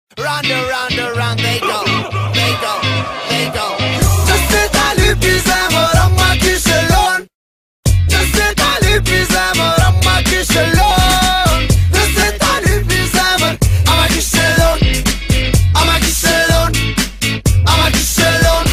Round and round and round they go, they go, they go. Nëse ta lypi zemër ama kishe lon. Nëse ta lypi zemër ama kishe lon. Nëse ta lypi zemër ama kishe lon. Ama kishe lon. Ama kishe lon.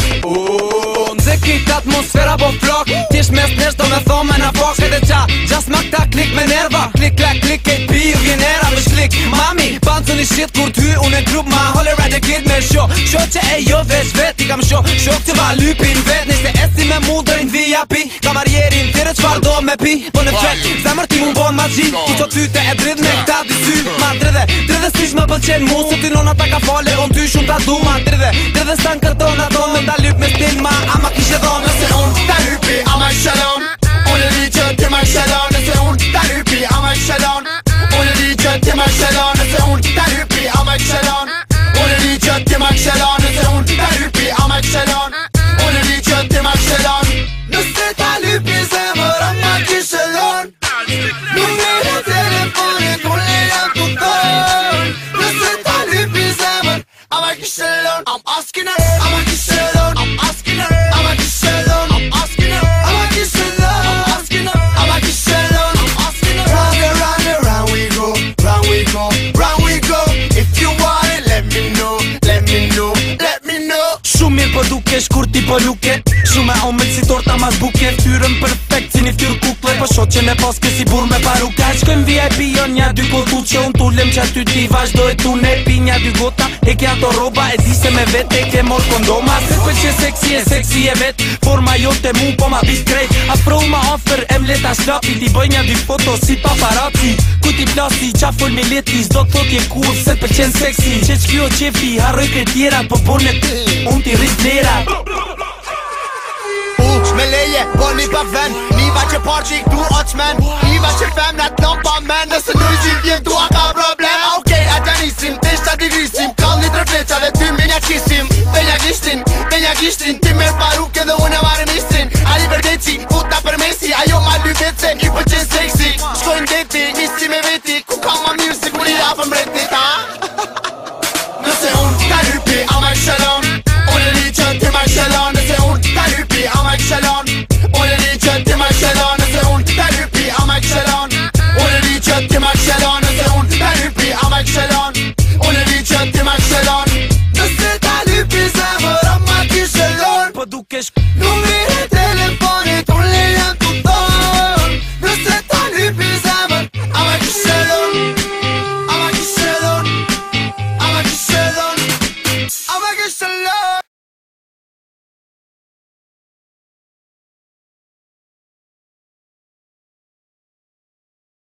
Nxe kit atmosfera po flok. Tish mes nesh do me thome na fok. Edhe qa, gjas mak ta klik me nerva. Klik, klak, klik, kejt pi, vjen era me shlik. Mami, pancën i shit kur t'hy unë e grup ma holler right a kid me sho. Sho që e jo veç vet, i kam sho. Shok që va lypin vet, nishte esti me mu drejn VIP. Kamarjerin, tire qfar do me pi. Po në fret, zemër ti mu bon ma gji. Ku qo tyte e dridh me këta dy sy. Ma dridhe stish me pëlqen mu. Se ty nona ta ka fale, on ty shumë ta du. Ma dridhe stan kërton ato. Me ta lyp me stil ma, ama kishe dhon. Nëse unë ta lypi, ama kishe lon. Unë e di që ti ma kishe lon. Nëse unë ta lypi, ama kishe lon. Unë e di që ti ma kishe lon. Nëse unë ta lypi, ama kishe lon. Unë e di që ti ma kishe lon. Nëse unë ta lypi, ama kishe lon. Unë e di që ti ma kishe lon. Nëse ta lypi zemër ama kishe lon. Numero telefonit unë e jam të thon. Nëse ta lypi zemër ama kishe lon. I'm asking her, ama kishe lon. I'm asking her, ama kishe lon. I'm asking her, ama kishe lon. I'm asking her, ama kishe lon. I'm asking her. Round and round and round we go, round we go, round we go. If you want it, let me know, let me know, let me know. Shumë mirë po duke, shkurti po luke. Shumë e omel si torta mas buke. Ftyrën perfekt si një ftyrë kukle. Po shot që ne paske si bur me paruka. Shkojmë VIP jo nja dy kotu që unë tullem që aty ti vazhdoj tu ne pi nja dy gota. E ke ato roba e di se me vet e ke mor kondoma. Se pëlqe seksi e vet. Forma jote mu po ma bit krejt. Afro ma offer em leta shlapi. Ti bëj nja dy foto si paparazzi. Ku ti plasi qa full me leti. Zdo thot je kur se pëlqen seksi. Që qkjo qefi harroj kret tjera. Po bonet unë ti rrit lera. Me leje, po një pa ven. Niva që par që i këtu oqmen. Niva që fem në t'nom pa men. Nëse në gjithje tu a ka problem. Okej,